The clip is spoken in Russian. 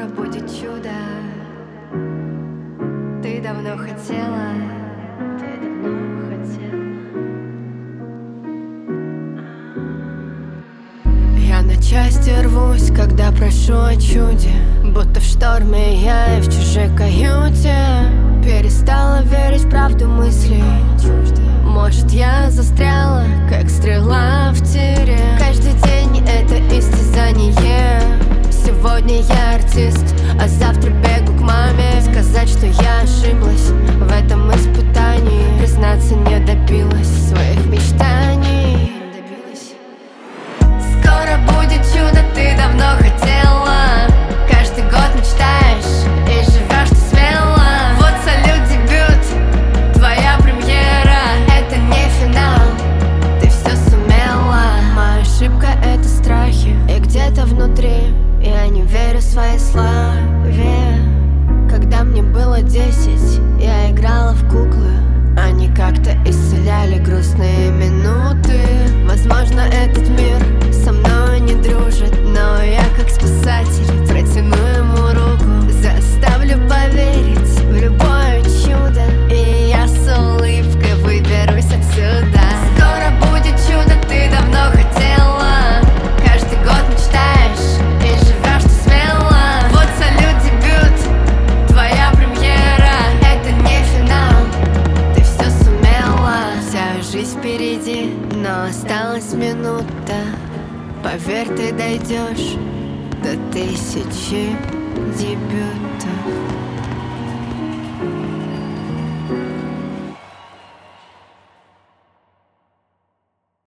Скоро будет чудо. Ты давно хотела. Я на части рвусь, когда прошу о чуде. Будто в шторме я и в чужой каюте. Перестала верить в правду мыслей. Может, я застряла, как стрела в тире. Каждый день это истязание. Сегодня я артист, а завтра бегу к маме. Сказать, что я ошиблась в этом испытании. Признаться, не добилась своих мечтаний. Скоро будет чудо, ты давно хотела. Каждый год мечтаешь и живешь ты смело. Вот салют, дебют, твоя премьера. Это не финал, ты все сумела. Моя ошибка — это страхи, и где-то внутри я не верю своей славе. Когда мне было 10, я играла в куклы. Они как-то исцеляли грустные минуты. Возможно, этот мир со мной не дружит, но я как спасатель протяну ему руку. Заставлю поверить в любое чудо, и я с улыбкой выберусь отсюда. Скоро будет чудо, ты давно хотела. Каждый год мечтаешь и живешь ты смело. Вот салют, дебют, твоя премьера. Это не финал, ты все сумела. Вся жизнь впереди, но осталась минута. Поверь, ты дойдешь до 1000 дебютов.